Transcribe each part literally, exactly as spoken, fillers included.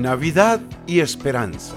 Navidad y esperanza.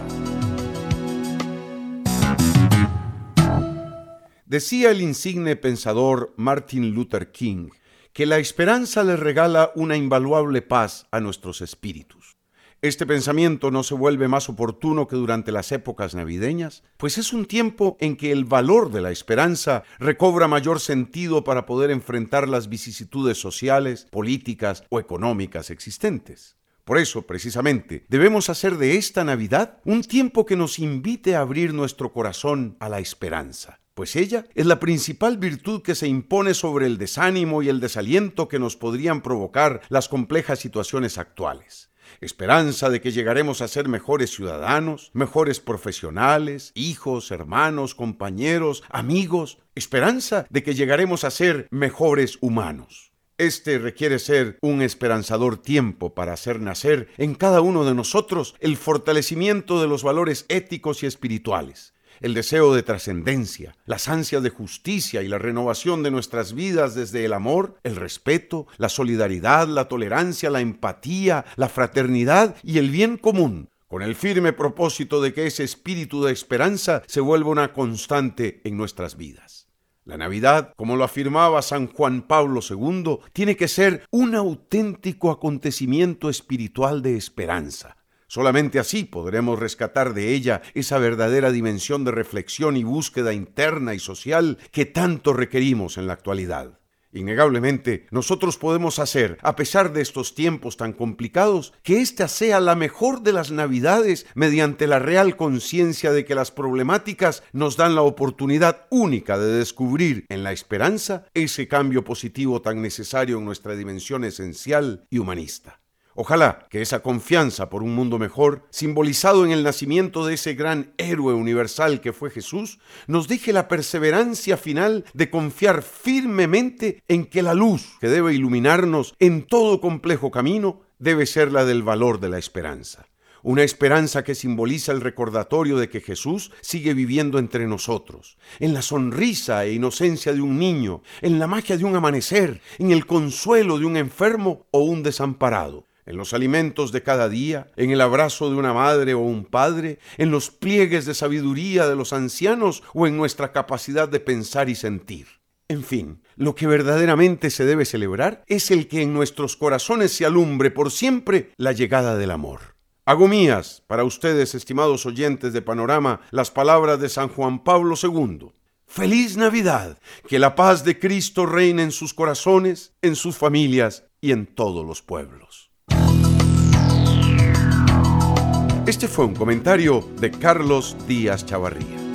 Decía el insigne pensador Martin Luther King que la esperanza le regala una invaluable paz a nuestros espíritus. Este pensamiento no se vuelve más oportuno que durante las épocas navideñas, pues es un tiempo en que el valor de la esperanza recobra mayor sentido para poder enfrentar las vicisitudes sociales, políticas o económicas existentes. Por eso, precisamente, debemos hacer de esta Navidad un tiempo que nos invite a abrir nuestro corazón a la esperanza, pues ella es la principal virtud que se impone sobre el desánimo y el desaliento que nos podrían provocar las complejas situaciones actuales. Esperanza de que llegaremos a ser mejores ciudadanos, mejores profesionales, hijos, hermanos, compañeros, amigos. Esperanza de que llegaremos a ser mejores humanos. Este requiere ser un esperanzador tiempo para hacer nacer en cada uno de nosotros el fortalecimiento de los valores éticos y espirituales, el deseo de trascendencia, las ansias de justicia y la renovación de nuestras vidas desde el amor, el respeto, la solidaridad, la tolerancia, la empatía, la fraternidad y el bien común, con el firme propósito de que ese espíritu de esperanza se vuelva una constante en nuestras vidas. La Navidad, como lo afirmaba San Juan Pablo segundo, tiene que ser un auténtico acontecimiento espiritual de esperanza. Solamente así podremos rescatar de ella esa verdadera dimensión de reflexión y búsqueda interna y social que tanto requerimos en la actualidad. Innegablemente, nosotros podemos hacer, a pesar de estos tiempos tan complicados, que esta sea la mejor de las Navidades mediante la real conciencia de que las problemáticas nos dan la oportunidad única de descubrir en la esperanza ese cambio positivo tan necesario en nuestra dimensión esencial y humanista. Ojalá que esa confianza por un mundo mejor, simbolizado en el nacimiento de ese gran héroe universal que fue Jesús, nos deje la perseverancia final de confiar firmemente en que la luz que debe iluminarnos en todo complejo camino debe ser la del valor de la esperanza. Una esperanza que simboliza el recordatorio de que Jesús sigue viviendo entre nosotros, en la sonrisa e inocencia de un niño, en la magia de un amanecer, en el consuelo de un enfermo o un desamparado, en los alimentos de cada día, en el abrazo de una madre o un padre, en los pliegues de sabiduría de los ancianos o en nuestra capacidad de pensar y sentir. En fin, lo que verdaderamente se debe celebrar es el que en nuestros corazones se alumbre por siempre la llegada del amor. Hago mías, para ustedes, estimados oyentes de Panorama, las palabras de San Juan Pablo segundo. ¡Feliz Navidad! Que la paz de Cristo reine en sus corazones, en sus familias y en todos los pueblos. Este fue un comentario de Carlos Díaz Chavarría.